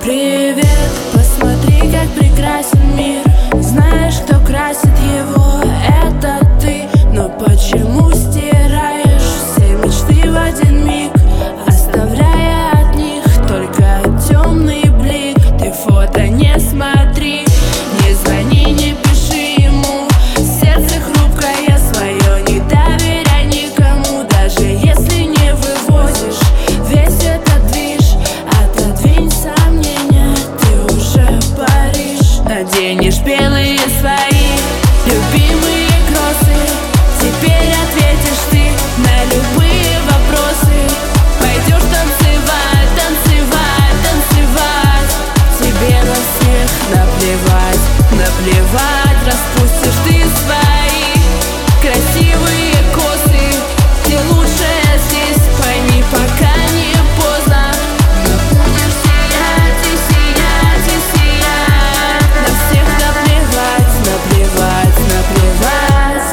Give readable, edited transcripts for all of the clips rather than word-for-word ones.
Привет, посмотри, как прекрасен мир. Знаешь, кто красит его? Это ты. Но почему стираешь все мечты в один миг, оставляя от них только темный блик? Ты фото не смотри, не звони, не пиши ему. Сердце хрупкое свое, не доверяй никому. Даже если не вывозишь весь этот движ, отодвинь сомнения, ты уже Париж. Наденешь белые свои любимые кроссы, теперь ответишь ты на любые вопросы. Пойдешь танцевать, танцевать, танцевать. Тебе на всех наплевать, наплевать. Распустишь ты свои красивые косы. Ты лучшая здесь, пойми, пока не поздно. Но будешь сиять и сиять и сиять. На всех наплевать, наплевать, наплевать.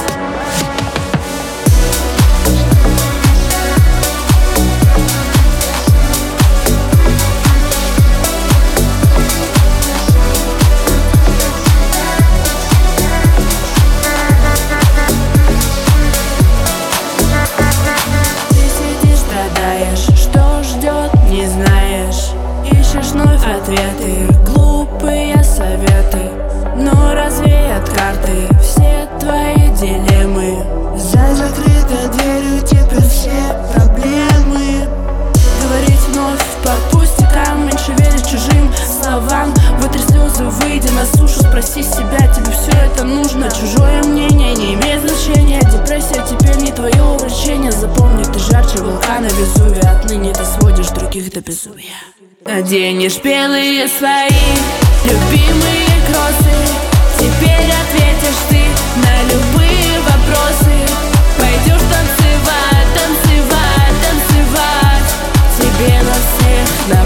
Что ждет, не знаешь. Ищешь вновь ответы, глупые советы, но развеят карты все твои дилеммы. За закрытой дверью теперь все проблемы. Говорить вновь по пустякам, меньше верить чужим словам. Вытри слезы, выйди на сушу, спроси себя, тебе все это нужно? Чужое мнение не имеет значения. Депрессия теперь не твое увлечение. Запомни, ты жарче вулкана Везувия. Отныне ты сводишь других до безумия. Наденешь белые свои любимые кроссы, теперь ответишь ты на любые вопросы. Пойдешь танцевать, танцевать, танцевать. Тебе на всех